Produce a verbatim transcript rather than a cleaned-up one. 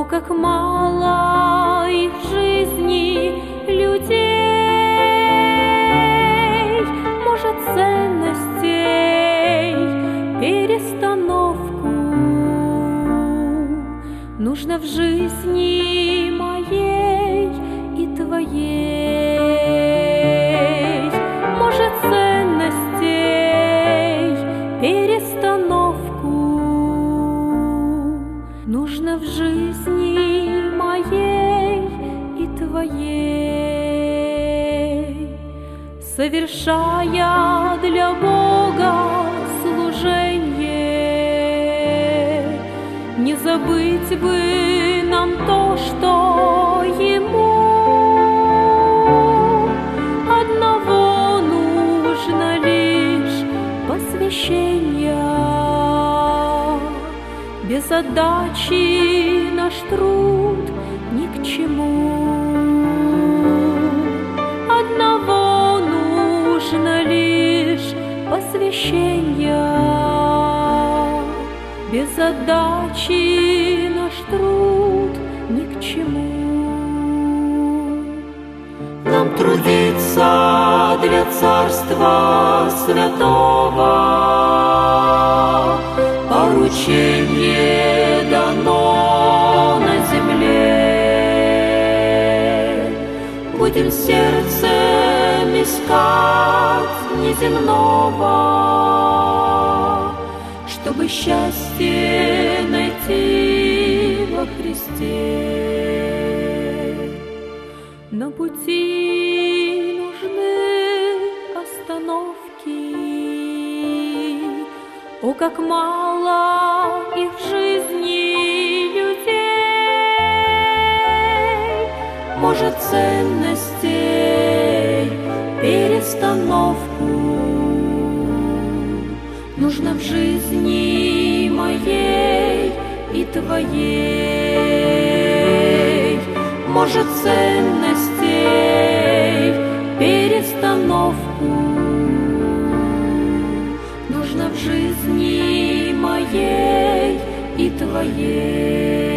как мало их жизни людей, может, ценностей перестановку нужно в жизни моей и твоей. Может, ценностей перестановку нужно в жизни моей и твоей. Совершая для Бога служение, не забыть бы нам то, что Ему одного нужно лишь посвящения. Без отдачи наш труд ни к чему. Одного нужно лишь посвящения. Без отдачи наш труд ни к чему. Нам трудиться для Царства Святого, поручение дано на земле. Будем сердцем искать неземного, чтобы счастье найти во Христе. На пути нужны остановки. О, как мало их в жизни людей, может, ценностей перестановку нужно в жизни моей и твоей. Может, ценностей перестановку нужно в жизни моей и твоей.